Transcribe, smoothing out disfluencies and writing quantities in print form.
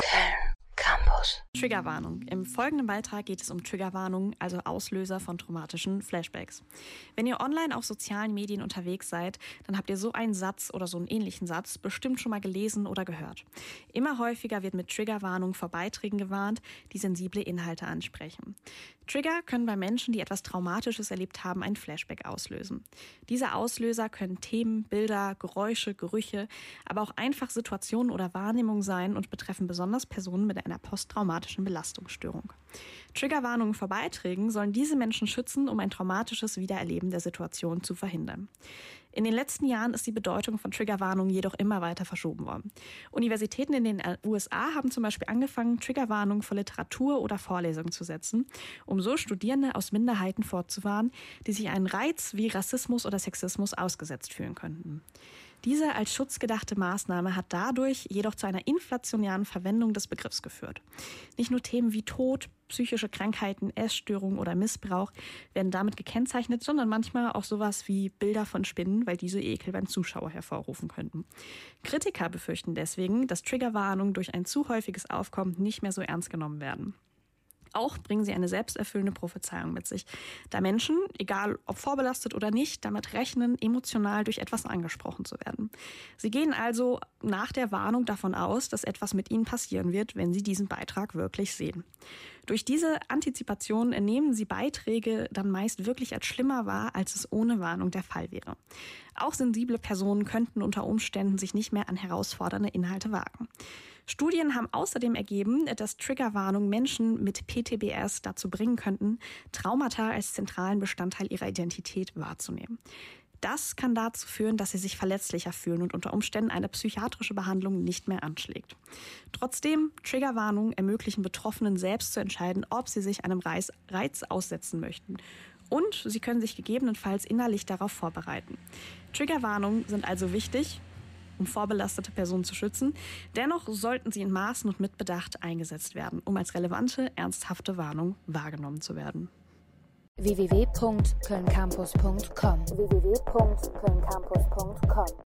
Köln Campus. Triggerwarnung. Im folgenden Beitrag geht es um Triggerwarnungen, also Auslöser von traumatischen Flashbacks. Wenn ihr online auf sozialen Medien unterwegs seid, dann habt ihr so einen Satz oder so einen ähnlichen Satz bestimmt schon mal gelesen oder gehört. Immer häufiger wird mit Triggerwarnungen vor Beiträgen gewarnt, die sensible Inhalte ansprechen. Trigger können bei Menschen, die etwas Traumatisches erlebt haben, ein Flashback auslösen. Diese Auslöser können Themen, Bilder, Geräusche, Gerüche, aber auch einfach Situationen oder Wahrnehmungen sein und betreffen besonders Personen mit einer posttraumatischen Belastungsstörung. Triggerwarnungen vor Beiträgen sollen diese Menschen schützen, um ein traumatisches Wiedererleben der Situation zu verhindern. In den letzten Jahren ist die Bedeutung von Triggerwarnungen jedoch immer weiter verschoben worden. Universitäten in den USA haben zum Beispiel angefangen, Triggerwarnungen vor Literatur oder Vorlesungen zu setzen, um so Studierende aus Minderheiten vorzuwarnen, die sich einen Reiz wie Rassismus oder Sexismus ausgesetzt fühlen könnten. Diese als Schutz gedachte Maßnahme hat dadurch jedoch zu einer inflationären Verwendung des Begriffs geführt. Nicht nur Themen wie Tod, psychische Krankheiten, Essstörungen oder Missbrauch werden damit gekennzeichnet, sondern manchmal auch sowas wie Bilder von Spinnen, weil diese Ekel beim Zuschauer hervorrufen könnten. Kritiker befürchten deswegen, dass Triggerwarnungen durch ein zu häufiges Aufkommen nicht mehr so ernst genommen werden. Auch bringen sie eine selbsterfüllende Prophezeiung mit sich, da Menschen, egal ob vorbelastet oder nicht, damit rechnen, emotional durch etwas angesprochen zu werden. Sie gehen also nach der Warnung davon aus, dass etwas mit ihnen passieren wird, wenn sie diesen Beitrag wirklich sehen. Durch diese Antizipation nehmen sie Beiträge dann meist wirklich als schlimmer wahr, als es ohne Warnung der Fall wäre. Auch sensible Personen könnten unter Umständen sich nicht mehr an herausfordernde Inhalte wagen. Studien haben außerdem ergeben, dass Triggerwarnungen Menschen mit PTBS dazu bringen könnten, Traumata als zentralen Bestandteil ihrer Identität wahrzunehmen. Das kann dazu führen, dass sie sich verletzlicher fühlen und unter Umständen eine psychiatrische Behandlung nicht mehr anschlägt. Trotzdem, Triggerwarnungen ermöglichen Betroffenen selbst zu entscheiden, ob sie sich einem Reiz aussetzen möchten. Und sie können sich gegebenenfalls innerlich darauf vorbereiten. Triggerwarnungen sind also wichtig, um vorbelastete Personen zu schützen. Dennoch sollten sie in Maßen und mit Bedacht eingesetzt werden, um als relevante, ernsthafte Warnung wahrgenommen zu werden. www.kölncampus.com